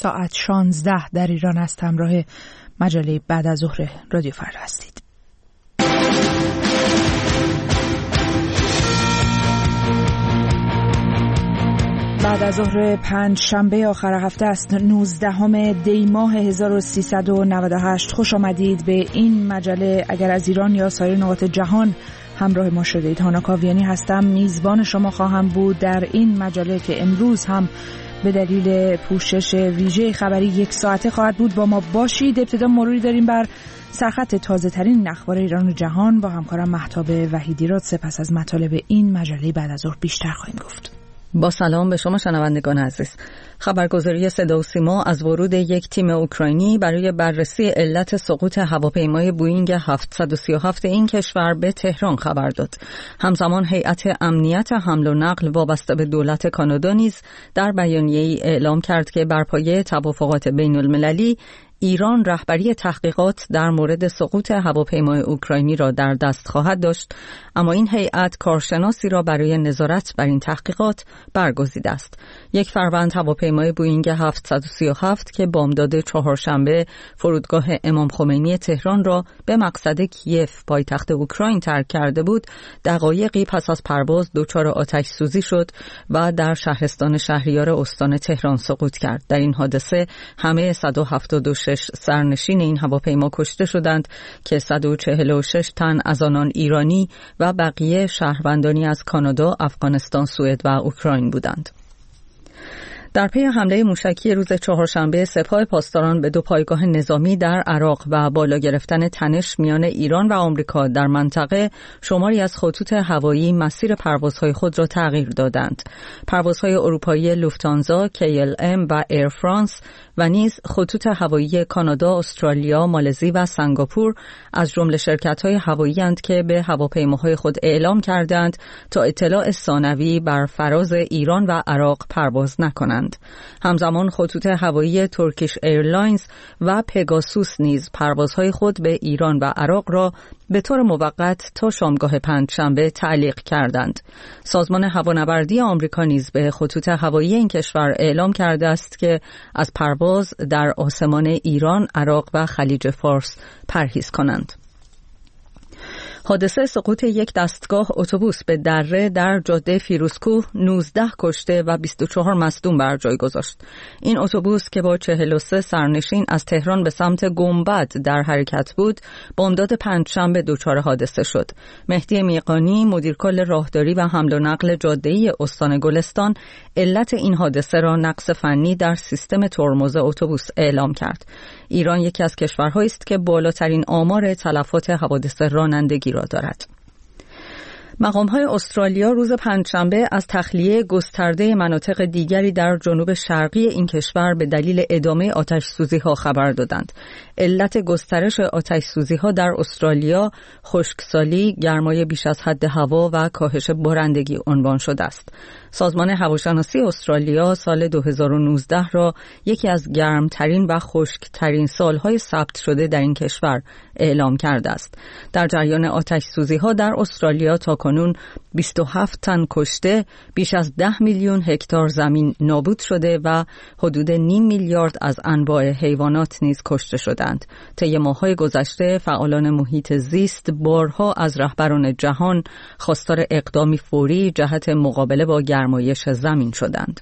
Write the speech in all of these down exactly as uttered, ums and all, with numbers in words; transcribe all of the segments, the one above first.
ساعت شانزده در ایران است. همراه مجله بعد از ظهر رادیو فردا هستید. بعد از ظهر پنج شنبه آخر هفته است، نوزدهم دی ماه هزار و سیصد و نود و هشت. خوش آمدید به این مجله. اگر از ایران یا سایر نقاط جهان همراه ما شدید، هانا کاویانی هستم، میزبان شما خواهم بود در این مجله که امروز هم به دلیل پوشش ویژه خبری یک ساعته خواهد بود. با ما باشید. ابتدا مروری داریم بر سرخط تازه ترین اخبار ایران و جهان با همکارم مهتاب وحیدی. سپس از مطالب این مجله بعد از ظهر بیشتر خواهیم گفت. با سلام به شما شنوندگان عزیز. خبرگزاری صدا و سیما از ورود یک تیم اوکراینی برای بررسی علت سقوط هواپیمای بوئینگ هفتصد و سی و هفت این کشور به تهران خبر داد. همزمان هیئت امنیت حمل و نقل وابسته به دولت کانادا نیز در بیانیه‌ای اعلام کرد که بر پایه توافقات بین المللی ایران رهبری تحقیقات در مورد سقوط هواپیمای اوکراینی را در دست خواهد داشت، اما این هیئت کارشناسی را برای نظارت بر این تحقیقات برگزیده است. یک فروند هواپیمای بوئینگ هفتصد و سی و هفت که بامداد چهارشنبه فرودگاه امام خمینی تهران را به مقصد کیف پایتخت اوکراین ترک کرده بود، دقایقی پس از پرواز دچار آتش سوزی شد و در شهرستان شهریار استان تهران سقوط کرد. در این حادثه همه صد و هفتاد و شش سرنشین این هواپیما کشته شدند که صد و چهل و شش تن از آنان ایرانی و بقیه شهروندانی از کانادا، افغانستان، سوئد و اوکراین بودند. در پی حمله موشکی روز چهارشنبه سپاه پاسداران به دو پایگاه نظامی در عراق و بالا گرفتن تنش میان ایران و آمریکا در منطقه، شماری از خطوط هوایی مسیر پروازهای خود را تغییر دادند. پروازهای اروپایی لوفتانزا، کی ال ام و ایر فرانس و نیز خطوط هوایی کانادا، استرالیا، مالزی و سنگاپور از جمله شرکت‌های هوایی‌اند که به هواپیماهای خود اعلام کردند تا اطلاع ثانوی بر فراز ایران و عراق پرواز نکنند. همزمان خطوط هوایی ترکیش ایرلاینز و پگاسوس نیز پروازهای خود به ایران و عراق را به طور موقت تا شامگاه پنجشنبه تعلیق کردند. سازمان هوانوردی آمریکا نیز به خطوط هوایی این کشور اعلام کرده است که از پرواز در آسمان ایران، عراق و خلیج فارس پرهیز کنند. حادثه سقوط یک دستگاه اتوبوس به دره در جاده فیروزکوه نوزده کشته و بیست و چهار مصدوم بر جای گذاشت. این اتوبوس که با چهل و سه سرنشین از تهران به سمت گنبد در حرکت بود، بامداد پنجشنبه دچار حادثه شد. مهدی میقانی، مدیرکل راهداری و حمل و نقل جاده‌ای استان گلستان، علت این حادثه را نقص فنی در سیستم ترمز اتوبوس اعلام کرد. ایران یکی از کشورهایی است که بالاترین آمار تلفات حوادث رانندگی را دارد. مقام‌های استرالیا روز پنجشنبه از تخلیه گسترده مناطق دیگری در جنوب شرقی این کشور به دلیل ادامه آتش‌سوزی‌ها خبر دادند. علت گسترش آتش‌سوزی‌ها در استرالیا خشکسالی، گرمای بیش از حد هوا و کاهش بارندگی عنوان شده است. سازمان هواشناسی استرالیا سال دو هزار و نوزده را یکی از گرمترین و خشکترین سالهای ثبت شده در این کشور اعلام کرده است. در جریان آتش‌سوزی‌ها در استرالیا تاکنون بیست و هفت تن کشته، بیش از ده میلیون هکتار زمین نابود شده و حدود نیم میلیارد از انواع حیوانات نیز کشته شدند. طی ماه‌های گذشته فعالان محیط زیست بارها از رهبران جهان خواستار اقدامی فوری جهت مقابله با گرمایش زمین شدند.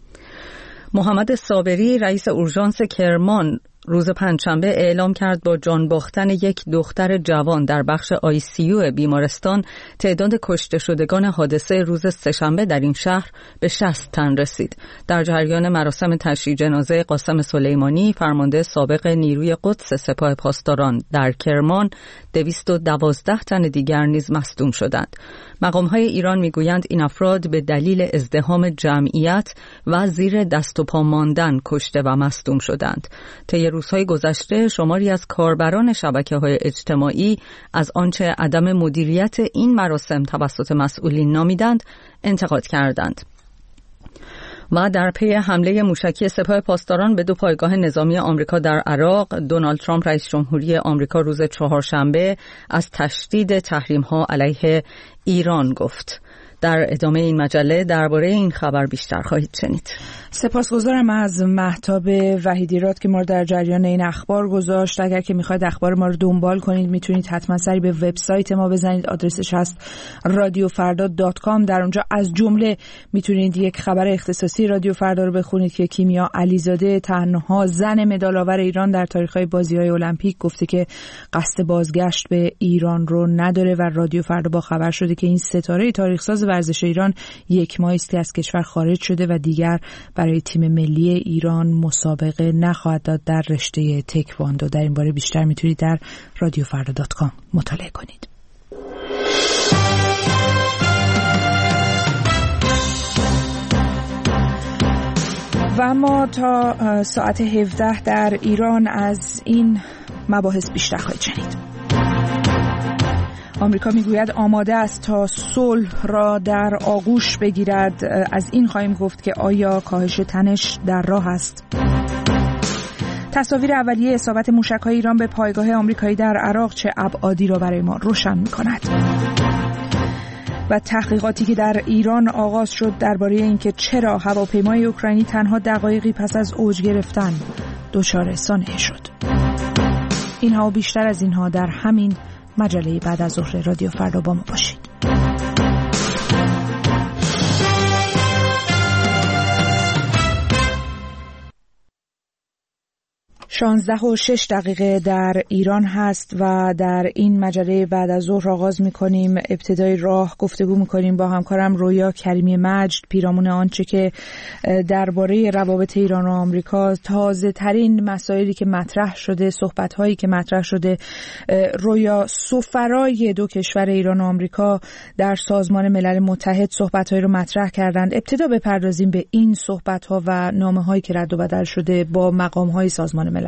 محمد صابری، رئیس اورژانس کرمان، روز پنجشنبه اعلام کرد با جان باختن یک دختر جوان در بخش آی سی یو بیمارستان تعداد کشته شدگان حادثه روز سه‌شنبه در این شهر به شصت تن رسید. در جریان مراسم تشییع جنازه قاسم سلیمانی، فرمانده سابق نیروی قدس سپاه پاسداران در کرمان، دویست و دوازده تن دیگر نیز مصدوم شدند. مقام‌های ایران میگویند این افراد به دلیل ازدحام جمعیت و زیر دست و پا ماندن کشته و مصدوم شدند. طی روزهای گذشته شماری از کاربران شبکه‌های اجتماعی از آنچه عدم مدیریت این مراسم توسط مسئولین نامیدند انتقاد کردند. و در پی حمله موشکی سپاه پاسداران به دو پایگاه نظامی آمریکا در عراق، دونالد ترامپ رئیس جمهوری آمریکا روز چهارشنبه از تشدید تحریم‌ها علیه ایران گفت. در ادامه این مجله درباره این خبر بیشتر خواهید شنید. سپاسگزارم از مهتاب وحیدیراد که ما رو در جریان این اخبار گذاشت. اگر که میخواید اخبار ما رو دنبال کنید میتونید حتما سری به وبسایت ما بزنید. آدرسش هست رادیو فردا دات کام. در اونجا از جمله میتونید یک خبر اختصاصی رادیو فردا رو بخونید که کیمیا علیزاده، تنها زن مدال‌آور ایران در تاریخ‌های بازی‌های المپیک، گفته که قصد بازگشت به ایران رو نداره و رادیو فردا با خبر شده که این ستاره تاریخ‌ساز ورزش ایران یک ماهی است که از کشور خارج شده و دیگر برای تیم ملی ایران مسابقه نخواهد داد در رشته تکواندو. در این باره بیشتر میتونید در رادیو فردا دات کام مطالعه کنید. و ما تا ساعت هفده در ایران از این مباحث بیشتر خواهید شنید. آمریکا میگوید آماده است تا صلح را در آغوش بگیرد. از این خواهیم گفت که آیا کاهش تنش در راه است؟ تصاویر اولیه اصابت موشک‌های ایران به پایگاه آمریکایی در عراق چه ابعادی را برای ما روشن می‌کند؟ و تحقیقاتی که در ایران آغاز شد درباره اینکه چرا هواپیمای اوکراینی تنها دقایقی پس از اوج گرفتن دچار سانحه شد. اینها و بیشتر از اینها در همین مجله بعد از ظهر رادیو فردا با ما باشید. شانزده و شش دقیقه در ایران هست و در این مجله بعد از ظهر آغاز می‌کنیم. ابتدای راه گفتگو می‌کنیم با همکارم رویا کریمی مجد پیرامون آنچه که درباره روابط ایران و آمریکا، تازه ترین مسائلی که مطرح شده، صحبت‌هایی که مطرح شده. رویا، سفرای دو کشور ایران و آمریکا در سازمان ملل متحد صحبت‌هایی رو مطرح کردند. ابتدا بپردازیم به این صحبت‌ها و نامه‌هایی که رد و بدل شده با مقام‌های سازمان ملل.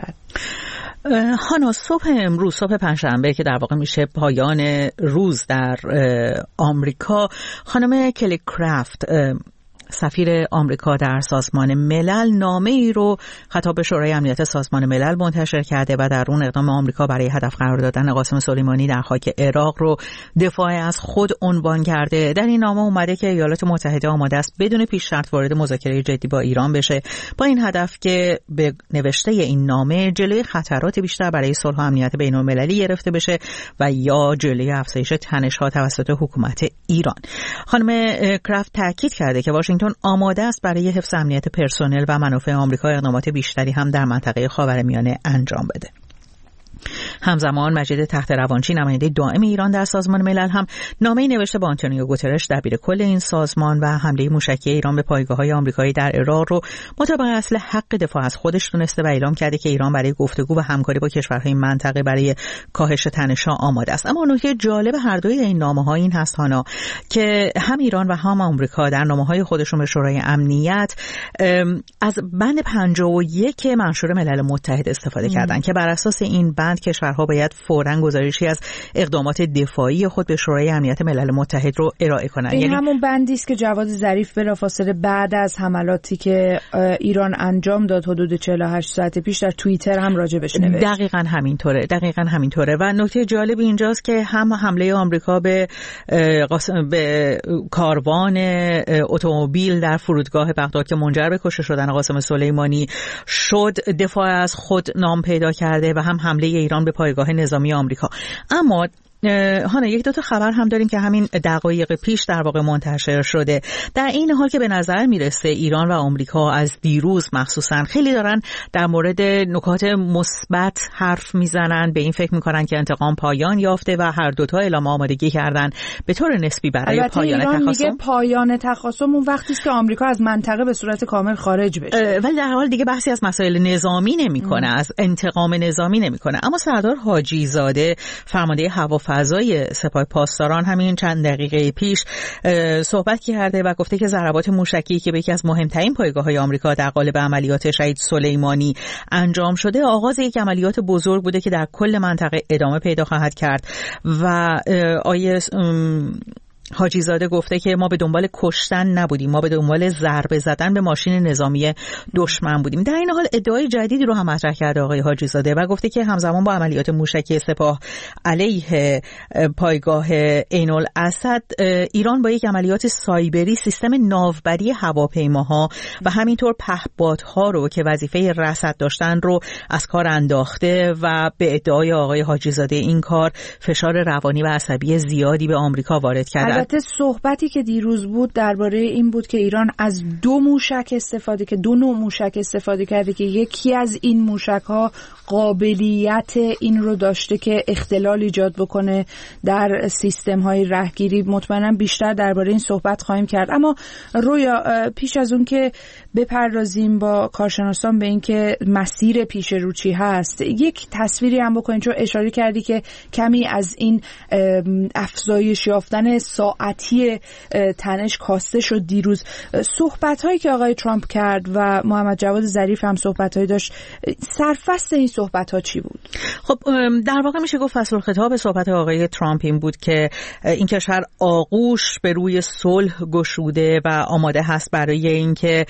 هانا، صبح امروز، صبح پنجشنبه که در واقع میشه پایان روز در آمریکا، خانم کلی کرافت، سفیر آمریکا در سازمان ملل، نامه ای رو خطاب به شورای امنیت سازمان ملل منتشر کرده و در اون اقدام آمریکا برای هدف قرار دادن قاسم سلیمانی در خاک عراق رو دفاع از خود عنوان کرده. در این نامه اومده که ایالات متحده آماده است بدون پیش شرط وارد مذاکره جدی با ایران بشه، با این هدف که به نوشته این نامه جلوی خطرات بیشتر برای صلح و امنیت بین‌المللی گرفته بشه و یا جلوی افزایش تنش‌ها توسط حکومت ایران. خانم کرافت تاکید کرده که واشنگتن آماده است برای حفظ امنیت پرسنل و منافع آمریکا اقدامات بیشتری هم در منطقه خاورمیانه انجام بده. همزمان مجید تحت روانچی، نماینده دائم ایران در سازمان ملل، هم نامه‌ای نوشته با آنتونیو گوترش دبیر کل این سازمان و حمله موشکی ایران به پایگاه‌های آمریکایی در عراق رو مطابق اصل حق دفاع از خودش دونسته و اعلام کرده که ایران برای گفتگو و همکاری با کشورهای منطقه برای کاهش تنش‌ها آماده است. اما نکته جالب هر دوی این نامه‌ها این هست هانا که هم ایران و هم آمریکا در نامه‌های خودشون به شورای امنیت از بند پنجاه و یک منشور ملل متحد استفاده کردن که بر اساس این بند کشورها باید فوراً گزارشی از اقدامات دفاعی خود به شورای امنیت ملل متحد رو ارائه کنند. این یعنی همون بندی است که جواد ظریف بلافاصله بعد از حملاتی که ایران انجام داد حدود چهل و هشت ساعت پیش در توییتر هم راجبش نوشت. دقیقاً همینطوره. دقیقاً همینطوره و نکته جالب اینجاست که هم حمله آمریکا به به کاروان اتومبیل در فرودگاه بغداد که منجر به کشته شدن قاسم سلیمانی شد دفاع از خود نام پیدا کرده و هم حمله ایران به پایگاه نظامی آمریکا. اما هانا، یک دو تا خبر هم داریم که همین دقایق پیش در واقع منتشر شده. در این حال که به نظر میرسه ایران و آمریکا از دیروز مخصوصا خیلی دارن در مورد نکات مثبت حرف میزنن، به این فکر میکنن که انتقام پایان یافته و هر دوتا اعلام آمادگی کردن به طور نسبی برای پایان ایران تخاصم. میگه پایان تخاصم اون وقتی است که آمریکا از منطقه به صورت کامل خارج بشه، ولی در حال دیگه بحثی از مسائل نظامی نمیکنه، از انتقام نظامی نمیکنه. اما سردار حاجی زاده، فرمانده هوافضای سپاه پاسداران، همین چند دقیقه پیش صحبت کرده و گفته که ضربات موشکی که به یکی از مهمترین پایگاه‌های آمریکا در قالب عملیات شهید سلیمانی انجام شده آغاز یک عملیات بزرگ بوده که در کل منطقه ادامه پیدا خواهد کرد و آیه حاجی زاده گفته که ما به دنبال کشتن نبودیم، ما به دنبال ضربه زدن به ماشین نظامی دشمن بودیم. در این حال ادعای جدیدی رو هم مطرح کرده آقای حاجی زاده و گفته که همزمان با عملیات موشکی سپاه علیه پایگاه عین الاسد، ایران با یک عملیات سایبری سیستم ناوبری هواپیماها و همینطور پهپادها رو که وظیفه رصد داشتن رو از کار انداخته و به ادعای آقای حاجی زاده این کار فشار روانی و عصبی زیادی به آمریکا وارد کرده. البته صحبتی که دیروز بود درباره این بود که ایران از دو موشک استفاده که دو نوع موشک استفاده کرده که یکی از این موشک‌ها قابلیت این رو داشته که اختلال ایجاد بکنه در سیستم‌های رهگیری. مطمئناً بیشتر درباره این صحبت خواهیم کرد. اما رویا، پیش از اون که بپردازیم با کارشناسان به این که مسیر پیش رو چی هست، یک تصویری هم بکنید، چون اشاره کردی که کمی از این افزایش یافتن ساعتی تنش کاسته شد دیروز. صحبت‌هایی که آقای ترامپ کرد و محمد جواد ظریف هم صحبت‌هایی داشت، سرفصل این صحبت‌ها چی بود؟ خب در واقع میشه گفت فصل الخطاب صحبت آقای ترامپ این بود که این کشور آغوش به روی صلح گشوده و آماده هست برای اینکه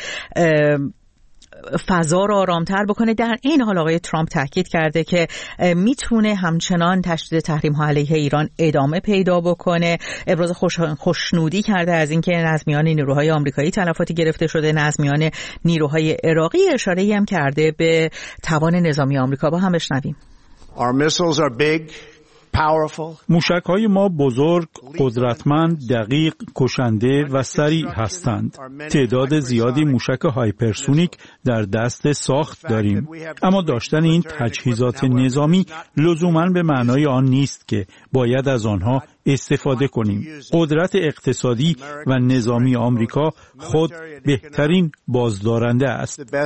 فضا را آرامتر بکنه. در این حال آقای ترامپ تاکید کرده که میتونه همچنان تشدید تحریم ها علیه ایران ادامه پیدا بکنه. ابراز خوش خوشنودی کرده از اینکه نه از میان نیروهای آمریکایی تلفاتی گرفته شده، نه از میان نیروهای عراقی. اشاره‌ای هم کرده به توان نظامی آمریکا. با هم بشنویم. Our missiles are big. موشک‌های ما بزرگ، قدرتمند، دقیق، کشنده و سریع هستند. تعداد زیادی موشک هایپرسونیک در دست ساخت داریم، اما داشتن این تجهیزات نظامی لزوماً به معنای آن نیست که باید از آنها استفاده کنیم. قدرت اقتصادی و نظامی آمریکا خود بهترین بازدارنده است.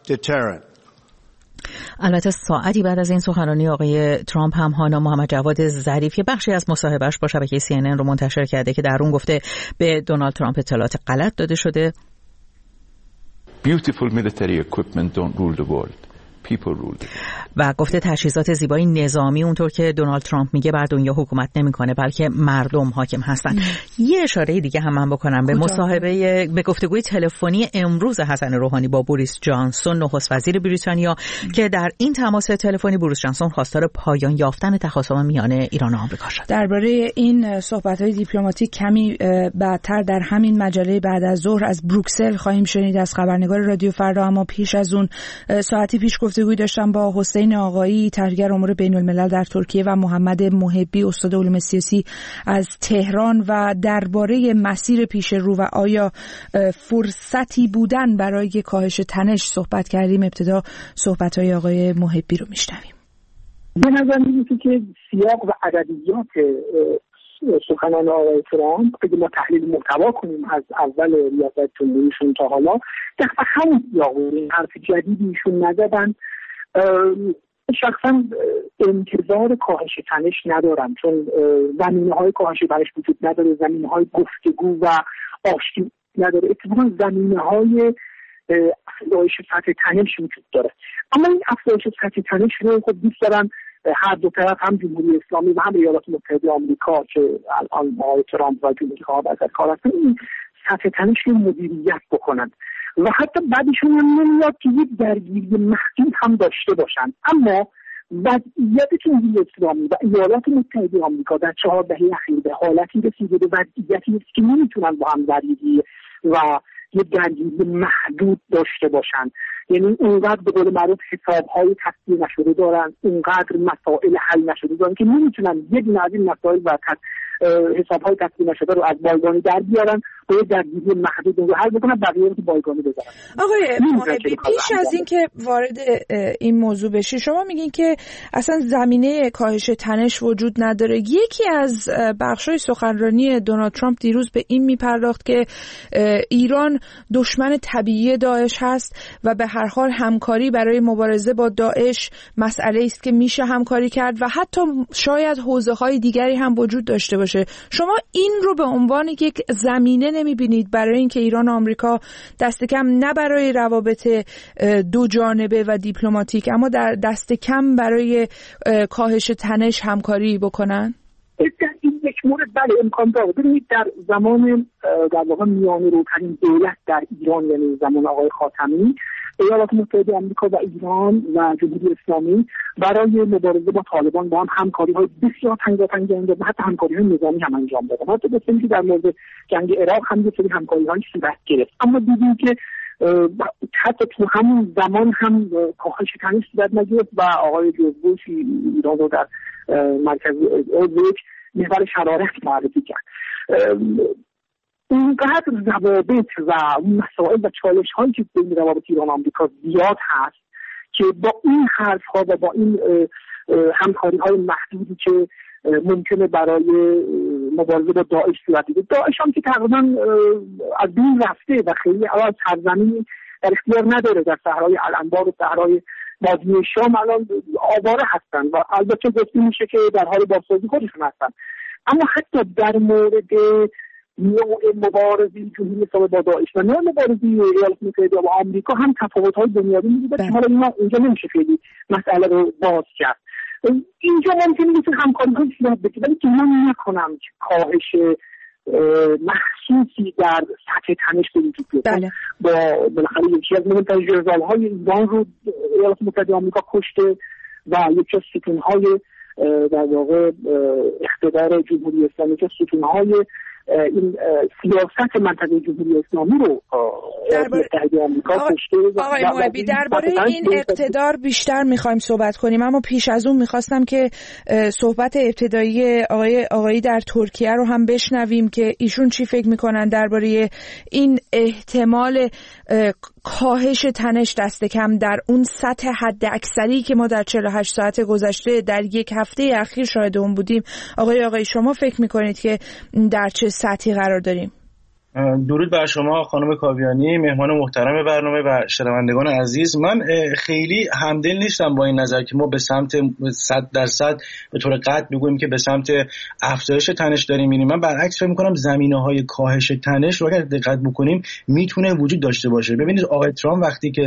البته ساعتی بعد از این سخنرانی آقای ترامپ هم هانا محمد جواد ظریف یه بخشی از مصاحبهش با شبکه سی ان ان رو منتشر کرده که در اون گفته به دونالد ترامپ اطلاعات غلط داده شده. Beautiful military equipment don't rule the world. People rule the world. و گفته تجهیزات زیبای نظامی اونطور که دونالد ترامپ میگه بر دنیا حکومت نمیکنه، بلکه مردم حاکم هستن. یه اشاره دیگه هم من بکنم به مصاحبه به گفتگوی تلفنی امروز حسن روحانی با بوریس جانسون نخست وزیر بریتانیا که در این تماس تلفنی بوریس جانسون خواستار پایان یافتن تخاصم میان ایران و آمریکا شد. درباره این صحبت‌های دیپلماتیک کمی بعدتر در همین مجله بعد از ظهر از بروکسل خواهیم شنید از خبرنگار رادیو فردا. اما پیش از اون ساعتی پیش گفتگوی داشتم با حسین آقایی، تحلیلگر امور بین الملل در ترکیه و محمد محبی استاد علوم سیاسی از تهران و درباره مسیر پیش رو و آیا فرصتی بودن برای کاهش تنش صحبت کردیم. ابتدا صحبت‌های آقای محبی رو میشنویم. به نظر میاد که سیاق و ادبیات سخنان آقای ترامپ اگه ما تحلیل محتوا کنیم از اول ریاست جمهوریشون تا حالا در همون سیاق این حرف جدیدی ایشون نزدن. شخصا انتظار کاهش تنش ندارم، چون زمینه‌های کاهش تنش وجود نداره، زمینه‌های گفتگو و آشتی نداره، اتفاقا زمینه‌های افزایش سطح تنش وجود داره. اما این افزایش سطح تنش رو خب دوست دارن هر دو طرف، هم جمهوری اسلامی و هم ایالات متحده آمریکا که الان آقای ترامپ و جمهوری خواه از کار هستن، این سطح تنش رو مدیریت بکنن و حتی بعدشون هم نمیاد که یک درگیری محدود هم داشته باشن. اما وضعیت جمهوری اسلامی و ایالات متحده آمریکا در چهار دهه اخیر به حالتی رسیده، به وضعیتی است که نمیتونن با هم درگیری و یک درگیری محدود داشته باشن. یعنی اونقدر به قول معروف حساب‌های تصفیه نشده دارن، اونقدر مسائل حل نشده دارن که نمیتونن یک دونه از این مسائل و حساب‌های تصفیه نشده رو از بایگانی در بیارن، باید درگیری محدود رو حل بکنن، بقیه رو بایگانی بذارن. آقای محبی، پیش از این که وارد این موضوع بشی، شما میگین که اصلا زمینه کاهش تنش وجود نداره. یکی از بخش‌های سخنرانی دونالد ترامپ دیروز به این میپرداخت که ایران دشمن طبیعی داعش هست و به هر حال همکاری برای مبارزه با داعش مسئله است که میشه همکاری کرد و حتی شاید حوزه‌های دیگری هم وجود داشته باشه. شما این رو به عنوان یک زمینه نمیبینید برای اینکه ایران و آمریکا دست کم نه برای روابط دو جانبه و دیپلماتیک، اما در دست کم برای کاهش تنش همکاری بکنن؟ این یک مورد بله امکان داره. ببینید در زمان در واقع میانه روترین دولت در ایران، یعنی زمان آقای خاتمی، ایالات متحده آمریکا و ایران و جمهوری اسلامی برای مبارزه با طالبان با هم همکاری‌های بسیار تنگاتنگ انجام و حتی همکاری‌های نظامی هم انجام دادن. حتی بسیاری که در مورد جنگ عراق هم یه سری همکاری‌های صورت گرفت. اما دیدیم که حتی تو همون زمان هم کاهش تنش صورت نگرفت و آقای جورج بوش ایران رو در مرکز یک محور شرارت معرفی کرد. اونقدر ضوابط و مسائل و چالش هایی که بین روابط ایران و آمریکا زیاد هست که با این حرف ها و با این همکاری های محدودی که ممکنه برای مبارزه با داعش صورت بگیره، داعش هم که تقریبا از بین رفته و خیلی از سرزمینی در اختیار نداره. در صحرای الانبار و صحرای بادیه شام الان آواره هستن و البته گفته میشه که در حال بازسازی خودشون هستن. اما حتی در مورد نوع مبارزه جمهوری اسلامی با داعش و نوع مبارزه ایالات متحده با آمریکا هم تفاوت‌های بنیادی می‌بینه که حالا اینا اینجا نمیشه خیلی مسئله رو باز کرد. اینجا ممکنه مثل همکاری‌های صورت بگیره، ولی که من نکنم که کاهش محسوسی در سطح تنش به وجود بیاد. با بالاخره یکی از مهمترین ژنرال‌های ایران رو ایالات متحده آمریکا کشته و یکی از ستون‌های در واقع اقتدار جمهوری اسلامی که ستون‌های این سیاست منطقه جمهوری اسلامی رو متحده آمریکا کشته. آقای محبی درباره این اقتدار بیشتر میخوایم صحبت کنیم، اما پیش از اون میخواستم که صحبت ابتدایی آقای آقایی در ترکیه رو هم بشنویم که ایشون چی فکر میکنن درباره این احتمال کاهش تنش دست کم در اون سطح حد اکثری که ما در چهل و هشت ساعت گذشته در یک هفته اخیر شاهد اون بودیم. آقای آقایی شما فکر میکنید که در چه سطحی قرار داریم؟ درود بر شما خانم کاویانی، مهمان محترم برنامه و شنوندگان عزیز. من خیلی همدل نیستم با این نظر که ما به سمت صد درصد به طور قطع بگوییم که به سمت افزایش تنش داریم میریم. من برعکس فکر می‌کنم زمینه‌های کاهش تنش رو اگر دقت بکنیم میتونه وجود داشته باشه. ببینید آقای ترامپ وقتی که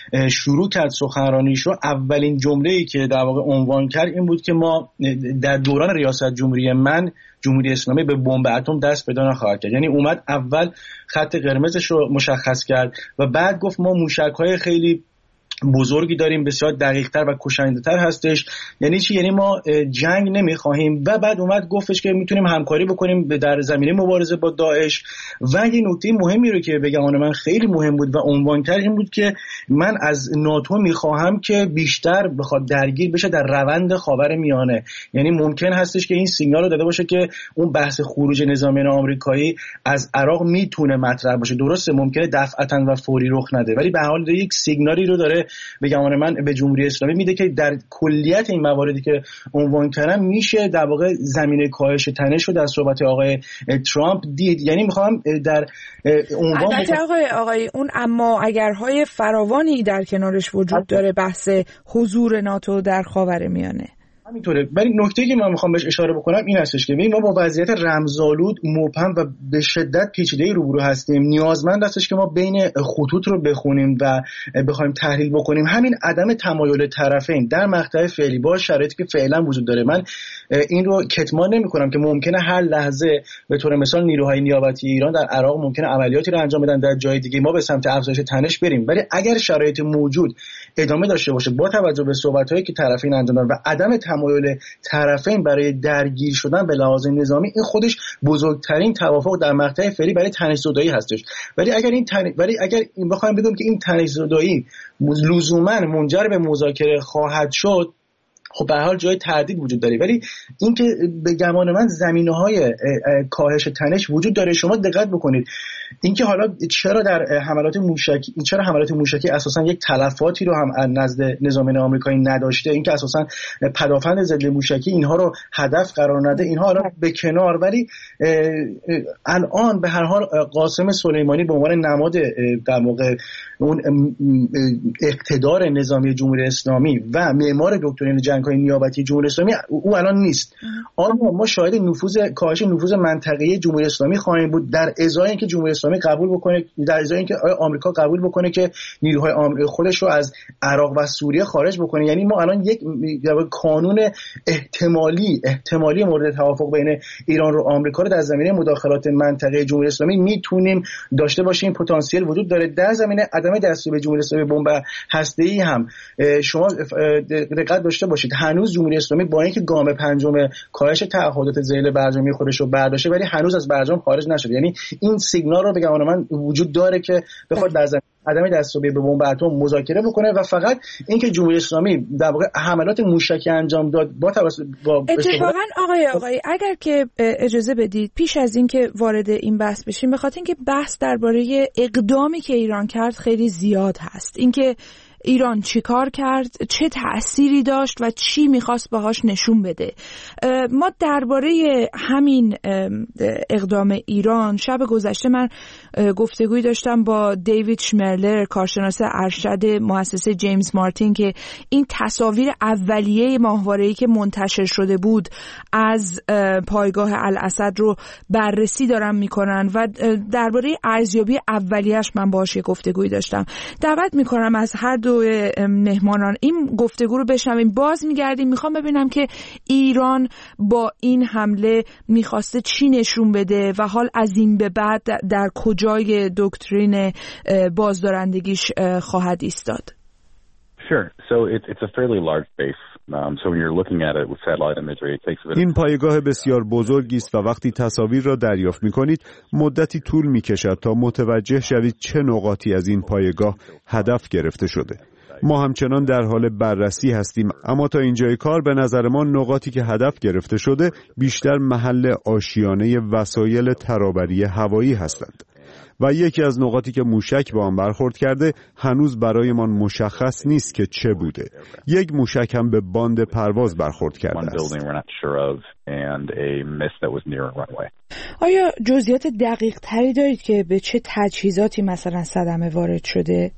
شروع کرد سخنرانیشو، اولین جمله‌ای که در واقع عنوان کرد این بود که ما در دوران ریاست جمهوری من جمهوری اسلامی به بمب اتم دست پیدا نخواهد کرد. یعنی اومد اول خط قرمزش رو مشخص کرد و بعد گفت ما موشک‌های خیلی بزرگی داریم، بسیار دقیق‌تر و کشنده‌تر هستش. یعنی چی؟ یعنی ما جنگ نمی‌خواهیم. و بعد اومد گفتش که میتونیم همکاری بکنیم در زمینه مبارزه با داعش. و یه نکته مهمی رو که بگم من خیلی مهم بود و عنوان کرد این بود که من از ناتو می‌خواهم که بیشتر بخواد درگیر بشه در روند خاورمیانه. یعنی ممکن هستش که این سیگنال رو داده باشه که اون بحث خروج نظامیان آمریکایی از عراق میتونه مطرح باشه. درسته ممکنه دفعتاً و فوری رخ نده، ولی به هر حال یک سیگنالی رو داره به گمان من به جمهوری اسلامی میده که در کلیت این مواردی که عنوان کردم میشه در واقع زمینه کاهش تنش رو در صحبت آقای ترامپ دید. یعنی میخوام در عنوان البته آقای آقای اون اما اگرهای فراوانی در کنارش وجود داره بحث حضور ناتو در خاورمیانه. همینطوره. ولی نکته‌ای که من میخوام بهش اشاره بکنم این هستش که ما با وضعیت رمزآلود، مبهم و به شدت پیچیده روبرو هستیم. نیازمند هستش که ما بین خطوط رو بخونیم و بخوایم تحلیل بکنیم. همین عدم تمایل طرفین در مقطع فعلی با شرایطی که فعلا وجود داره، من این رو کتمان نمی‌کنم که ممکنه هر لحظه به طور مثال نیروهای نیابتی ایران در عراق ممکنه عملیاتی رو انجام بدن، در جای دیگه ما به سمت افزایش تنش بریم. ولی اگر شرایط موجود ادامه داشته باشه با توجه به صحبت‌هایی که طرفین انجام دادن و عدم تمایل طرفین برای درگیر شدن به لحاظ نظامی، این خودش بزرگترین توافق در مقطع فعلی برای تنش‌زدایی هستش. ولی اگر این تن... ولی اگر این بخوایم بگیم که این تنش‌زدایی لزوما منجر به مذاکره خواهد شد، خب به هر حال جای تردید وجود داره. ولی اینکه به گمان من زمینه‌های کاهش تنش وجود داره. شما دقت بکنید اینکه حالا چرا در حملات موشکی چرا حملات موشکی اساسا یک تلفاتی رو هم نزد نظامیان آمریکایی نداشته، اینکه اساسا پدافند ضد موشکی اینها رو هدف قرار نده، اینها حالا به کنار. ولی الان به هر حال قاسم سلیمانی به عنوان نماد در واقع اون اقتدار نظامی جمهوری اسلامی و معمار دکترین جنگ‌های نیابتی جمهوری اسلامی او الان نیست. اما ما شاهد نفوذ کاهش نفوذ منطقه‌ای جمهوری اسلامی خواهیم بود، در ازای اینکه جمهوری اسلامی قبول بکنه، در ازای اینکه آمریکا قبول بکنه که نیروهای خودش رو از عراق و سوریه خارج بکنه. یعنی ما الان یک کانون احتمالی احتمالی مورد توافق بین ایران و آمریکا رو در زمینه مداخلات منطقه جمهوری اسلامی میتونیم داشته باشیم. پتانسیل وجود داره. در زمینه عدم دسترسی به جمهوری اسلامی بمب هسته‌ای هم شما دقت داشته باشید، هنوز جمهوری اسلامی با اینکه گام پنجم کاهش تعهدات ذیل برجامی خودش رو برداشته ولی هنوز از برجام خارج نشده. یعنی این سیگنال رو بگم من وجود داره که بخواد در زمینه عدم دسترسی به بمب اتم مذاکره بکنه و فقط اینکه جمهوری اسلامی در واقع حملات موشکی انجام داد با توسط با اتفاقا آقای آقای اگر که اجازه بدید پیش از اینکه وارد این بحث بشیم، بخاطر اینکه بحث درباره اقدامی که ایران کرد خیلی زیاد هست، اینکه ایران چی کار کرد، چه تأثیری داشت و چی میخواست باهاش نشون بده. ما درباره همین اقدام ایران شب گذشته من گفتگوی داشتم با دیوید شمرلر، کارشناس ارشد مؤسسه جیمز مارتین، که این تصاویر اولیه ماهواره‌ای که منتشر شده بود از پایگاه الاسد رو بررسی دارن میکنن و درباره ارزیابی اولیه‌اش من باهاش یه گفتگوی داشتم. دعوت میکنم از هر دو مهمانان این گفتگو رو بشنویم. باز میگردیم میخوام ببینم که ایران با این حمله میخواسته چی نشون بده و حال از این به بعد در کجای دکترین بازدارندگیش خواهد ایستاد. Sure. So it, it's a fairly large base. Um, so when you're looking at it with satellite imagery, it takes a bit. این پایگاه بسیار بزرگی است و وقتی تصاویر را دریافت می‌کنید مدتی طول می‌کشد تا متوجه شوید چه نقاطی از این پایگاه هدف گرفته شده. ما همچنان در حال بررسی هستیم، اما تا اینجای کار به نظر ما نقاطی که هدف گرفته شده بیشتر محل آشیانه وسایل ترابری هوایی هستند. و یکی از نقاطی که موشک با آن برخورد کرده هنوز برایمان مشخص نیست که چه بوده. یک موشک هم به باند پرواز برخورد کرده است. آیا جزئیات دقیق تری دارید که به چه تجهیزاتی مثلا صدمه وارد شده؟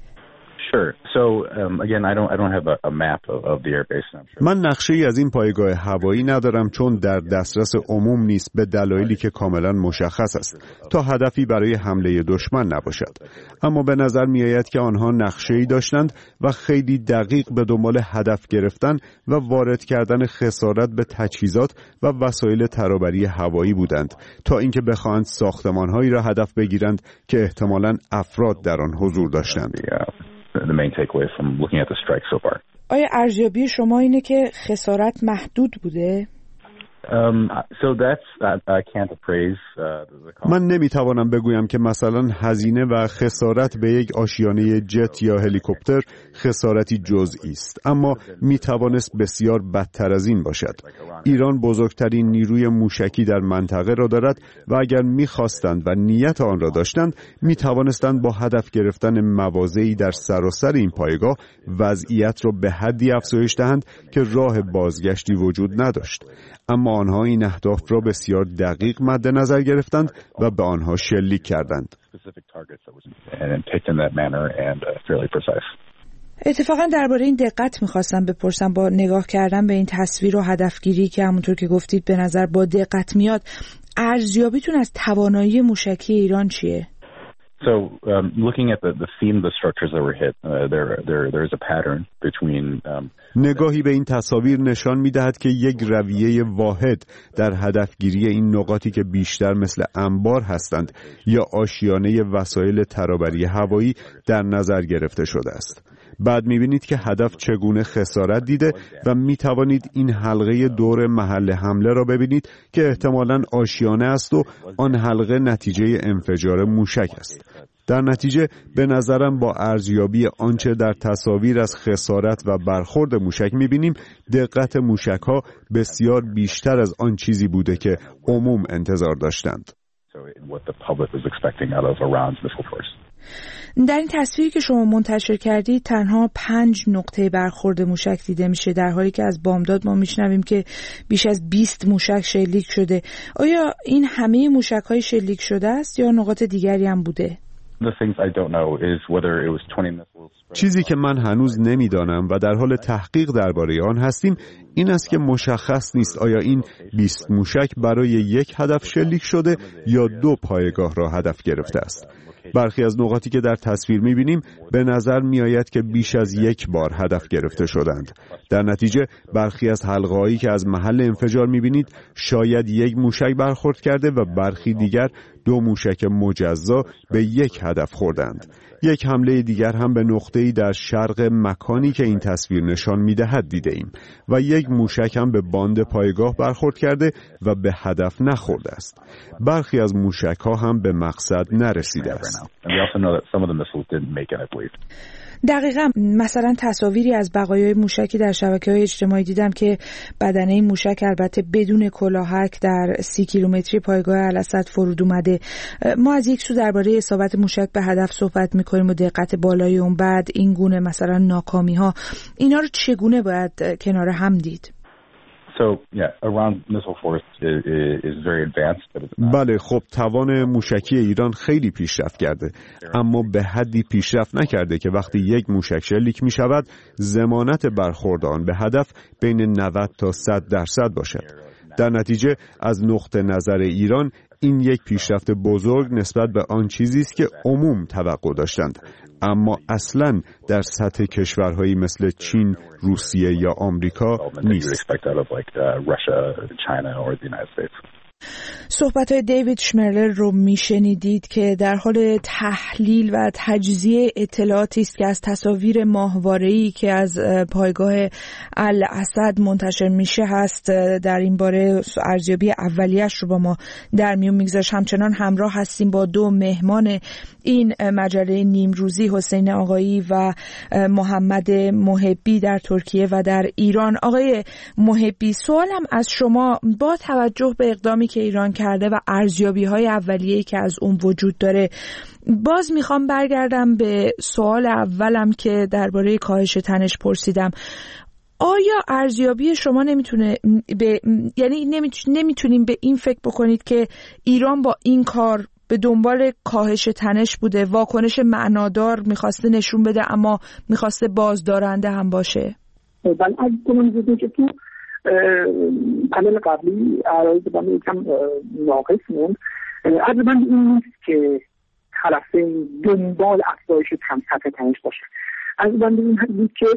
من نقشه‌ای از این پایگاه هوایی ندارم چون در دسترس عموم نیست، به دلایلی که کاملا مشخص است تا هدفی برای حمله دشمن نباشد. اما به نظر می‌آید که آنها نقشه‌ای داشتند و خیلی دقیق به دنبال هدف گرفتن و وارد کردن خسارت به تجهیزات و وسایل ترابری هوایی بودند تا اینکه بخواهند ساختمان‌هایی را هدف بگیرند که احتمالاً افراد در آن حضور داشتند. The main takeaway from looking at the strike so far. آیا ارزیابی شما اینه که خسارت محدود بوده؟ Um, so that's uh, I can't appraise. Uh, من نمیتوانم بگویم که مثلا هزینه و خسارت به یک آشیانه جت یا هلیکوپتر خسارتی جزئی است، اما میتوانست بسیار بدتر از این باشد. ایران بزرگترین نیروی موشکی در منطقه را دارد و اگر میخواستند و نیت آن را داشتند میتوانستند با هدف گرفتن مواضعی در سراسر این پایگاه وضعیت را به حدی افزایش دهند که راه بازگشتی وجود نداشت. اما آنها این اهداف را بسیار دقیق مد نظر گرفتند و به آنها شلیک کردند. اتفاقا درباره این دقت میخواستم بپرسم. با نگاه کردن به این تصویر و هدفگیری که همونطور که گفتید به نظر با دقت میاد، ارزیابیتون از توانایی موشکی ایران چیه؟ So, um, looking at the, the theme of the structures that were hit, uh, there, there, there is a pattern between. Um, نگاهی به این تصاویر نشان می‌دهد که یک رویه واحد در هدفگیری این نقاطی که بیشتر مثل انبار هستند یا آشیانه وسایل ترابری هوایی در نظر گرفته شده است. بعد می‌بینید که هدف چگونه خسارت دیده و می‌توانید این حلقه دور محل حمله را ببینید که احتمالاً آشیانه است و آن حلقه نتیجه انفجار موشک است. در نتیجه به نظرم با ارزیابی آنچه در تصاویر از خسارت و برخورد موشک می‌بینیم، دقت موشک‌ها بسیار بیشتر از آن چیزی بوده که عموم انتظار داشتند. در این تصویری که شما منتشر کردید تنها پنج نقطه برخورد موشک دیده میشه، در حالی که از بامداد ما میشنویم که بیش از بیست موشک شلیک شده. آیا این همه موشک‌های شلیک شده است یا نقاط دیگری هم بوده؟ چیزی که من هنوز نمیدانم و در حال تحقیق درباره آن هستیم این است که مشخص نیست آیا این بیست موشک برای یک هدف شلیک شده یا دو پایگاه را هدف گرفته است. برخی از نقاطی که در تصویر می‌بینیم به نظر می‌آید که بیش از یک بار هدف گرفته شدند. در نتیجه برخی از حلقه‌هایی که از محل انفجار می‌بینید شاید یک موشک برخورد کرده و برخی دیگر دو موشک مجزا به یک هدف خوردند. یک حمله دیگر هم به نقطه‌ای در شرق مکانی که این تصویر نشان می‌دهد دیده‌ایم و یک موشک هم به باند پایگاه برخورد کرده و به هدف نخورده است. برخی از موشک‌ها هم به مقصد نرسیده است. دقیقاً مثلا تصاویری از بقایای موشکی در شبکه‌های اجتماعی دیدم که بدنه این موشک البته بدون کلاهک در سی کیلومتری پایگاه الاسد فرود اومده. ما از یک سو درباره اصابت موشک به هدف صحبت می‌کنیم و دقت بالای اون، بعد این گونه مثلا ناکامی‌ها، اینا رو چگونه باید کنار هم دید؟ So, yeah, Iran's missile force is, is very advanced, but it's not. بله، خب توان موشکی ایران خیلی پیشرفت کرده، اما به حدی پیشرفت نکرده که وقتی یک موشک شلیک می شود ضمانت برخورد آن به هدف بین نود تا صد درصد باشد. در نتیجه از نقطه نظر ایران این یک پیشرفت بزرگ نسبت به آن چیزی است که عموم توقع داشتند، اما اصلاً در سطح کشورهایی مثل چین، روسیه یا آمریکا نیست. صحبت‌های دیوید شمرلر رو میشنیدید که در حال تحلیل و تجزیه اطلاعاتی است که از تصاویر ماهواره‌ای که از پایگاه الاسد منتشر میشه هست. در این باره ارزیابی اولیه‌اش رو با ما در میون میگذاشت. همچنان همراه هستیم با دو مهمان این مجله نیمروزی، حسین آقایی و محمد محبی در ترکیه و در ایران. آقای محبی، سوالم از شما با توجه به اقدامی که ایران کرده و ارزیابی‌های اولیه‌ای که از اون وجود داره، باز میخوام برگردم به سوال اولم که درباره کاهش تنش پرسیدم. آیا ارزیابی شما نمیتونه به یعنی نمیتونیم به این فکر بکنید که ایران با این کار به دنبال کاهش تنش بوده، واکنش معنادار میخواسته نشون بده اما میخواسته بازدارنده هم باشه؟ بله، از کنم که تو پنل قبلی عرایز بنده یکم ناقص موند. از بنده این نیست که طرفین دنبال افزایش سطح تنش باشن. از بنده این نیست که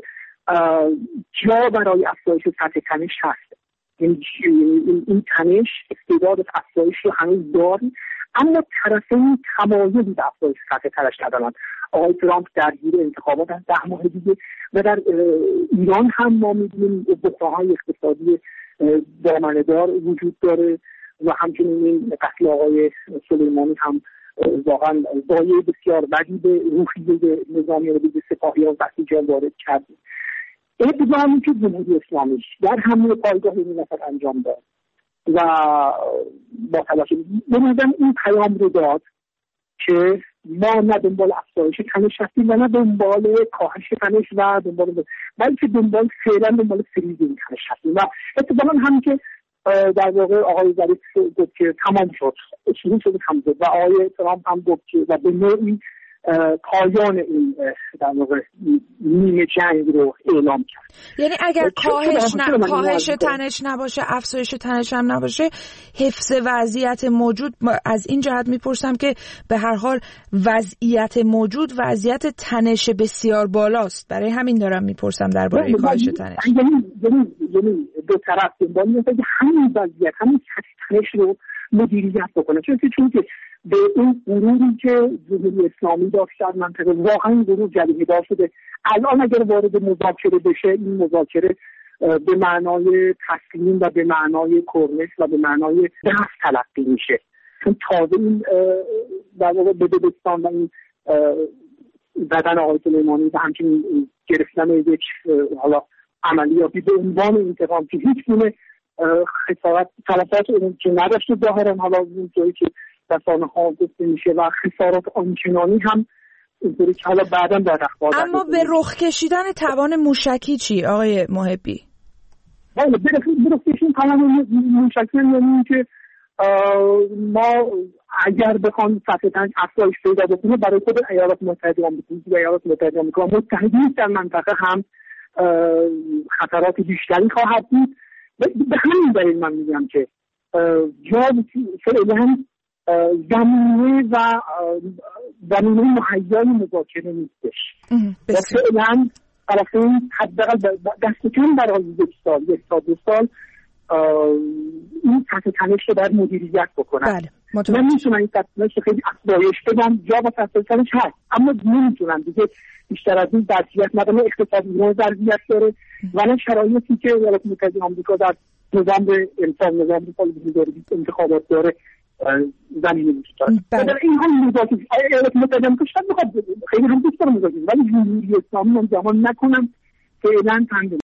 جا برای افزایش سطح تنش هست. یعنی این تنش استعداد افزایش رو هنوز داره، اما طرفین تمایلی به افزایش سطح تنش ندارن. آقای ترامپ درگیر انتخابات از ده ماه دیگه و در ایران هم ما می‌بینیم بحران‌های اقتصادی دامنه‌دار وجود داره و همچنین این قتل آقای سلیمانی هم واقعا ضایعه بسیار بدی به روحیه نظامی و به سپاهیان و بسیجیان وارد کرد. اقدامی که جمهوری اسلامی در حمله پایگاه این نفر انجام داد و با توجه به نظرم این پیام رو داد که ما نه دنبال افزایش تنش هستیم و نه دنبال کاهش تنش و دنبال بلکه دنبال فعلا دنبال فریز این تنش هستیم و اتفاقا هم که در واقع آقای ظریف گفت که تمام شد، شروع شد تمام شد و آقای ترامپ هم گفت که و به نوعی پایان این در واقع نیمه جنگ رو اعلام کرد. یعنی اگر کاهش نه کاهش تنش نباشه، افزایش تنش هم نباشه، حفظ وضعیت موجود، از این جهت میپرسم که به هر حال وضعیت موجود وضعیت تنش بسیار بالاست، برای همین دارم میپرسم درباره کاهش تنش. یعنی یعنی یعنی دو طرف دنبال می‌کنه که همین وضعیت همین تنش رو مدیریت بکنه، چون که چون که به این غروری که جمهوری اسلامی داشت در منطقه واقعا غرور جلیقه‌دار شده. الان اگر وارد مذاکره بشه، این مذاکره به معنای تسلیم و به معنای کرنش و به معنای دست تلقی میشه، چون تازه این در واقع به دبستان و این بدن آقای سلیمانی و همچنین گرفتن یک حالا عملیاتی به عنوان انتقام که هیچ گونه خسارت تلفات اون که نداشته ظاهرا، حالا اون جایی که رسانه ها گفته میشه و خسارات آنچنانی هم اینطوری که حالا بعداً در اخبار. اما به رخ کشیدن توان موشکی چی آقای محبی؟ بله، به رخ کشیدن توان موشکی یعنی که ما اگر بخوام سطح تنش افزایش پیدا بکنه برای خود ایالات متحده آمریکا و ایالات متحده آمریکا متحدین در منطقه هم خطرات بیشتری خواهد بود. به همین دلیل من میگم که جا فعلا زمینه و زمینه مهیای مذاکره نیستش و فعلا طرفین حداقل دست کم برای یک سال یک سال دو سال این سطح تنش رو باید مدیریت بکنن. بله. من میتونم این سطح تنش خیلی افزایش بدم جا و سطح تنش هست، اما نمیتونم دیگه بیشتر از این ظرفیت نداره. اقتصادی ایران ظرفیت داره و نه شرایطی که ایالات متحده آمریکا در نظام انسان نظام سال دو هزار و بیست انتخابات داره زمینه وجود داره. در این حال مذاکره ایالات متحده آمریکا شاید بخواد خیلی هم دوست داره مذاکره، ولی جمهوری اسلامی من گمان نکنم فعلا تنگ